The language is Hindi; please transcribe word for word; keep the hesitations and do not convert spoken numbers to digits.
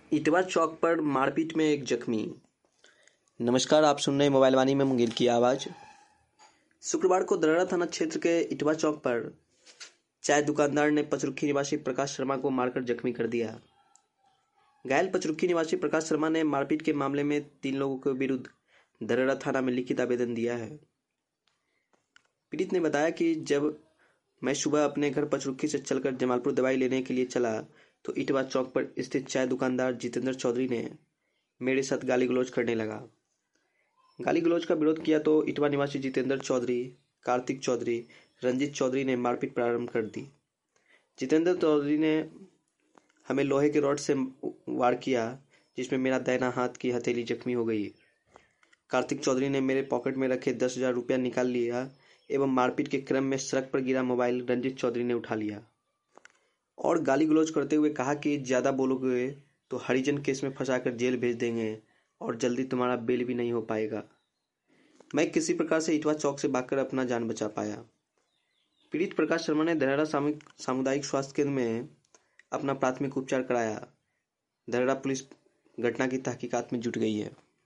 इटवा चौक पर मारपीट में एक जख्मी। नमस्कार, आप सुन रहे हैं मोबाइल वाणी में मुंगेर की आवाज़। शुक्रवार को दरड़ा थाना क्षेत्र के इटवा चौक पर चाय दुकानदार ने पचरुखी निवासी प्रकाश शर्मा को मारकर जख्मी कर दिया। घायल पचरुखी निवासी प्रकाश शर्मा ने मारपीट के मामले में तीन लोगों के विरुद्ध दरड़ा थाना में लिखित आवेदन दिया है। पीड़ित ने बताया कि जब मैं सुबह अपने घर पचरुखी से चलकर जमालपुर दवाई लेने के लिए चला तो इटवा चौक पर स्थित चाय दुकानदार जितेंद्र चौधरी ने मेरे साथ गाली गलौज करने लगा। गाली गलौज का विरोध किया तो इटवा निवासी जितेंद्र चौधरी, कार्तिक चौधरी, रंजीत चौधरी ने मारपीट प्रारंभ कर दी। जितेंद्र चौधरी ने हमें लोहे के रॉड से वार किया, जिसमें मेरा दाहिना हाथ की हथेली जख्मी हो गई। कार्तिक चौधरी ने मेरे पॉकेट में रखे दस हजार रुपया निकाल लिया एवं मारपीट के क्रम में सड़क पर गिरा मोबाइल रंजीत चौधरी ने उठा लिया और गाली गलौज करते हुए कहा कि ज्यादा बोलोगे तो हरिजन केस में फंसाकर जेल भेज देंगे और जल्दी तुम्हारा बेल भी नहीं हो पाएगा। मैं किसी प्रकार से इटवा चौक से भागकर अपना जान बचा पाया। पीड़ित प्रकाश शर्मा ने दरड़ा सामुदायिक स्वास्थ्य केंद्र में अपना प्राथमिक उपचार कराया। दरड़ा पुलिस घटना की तहकीकात में जुट गई है।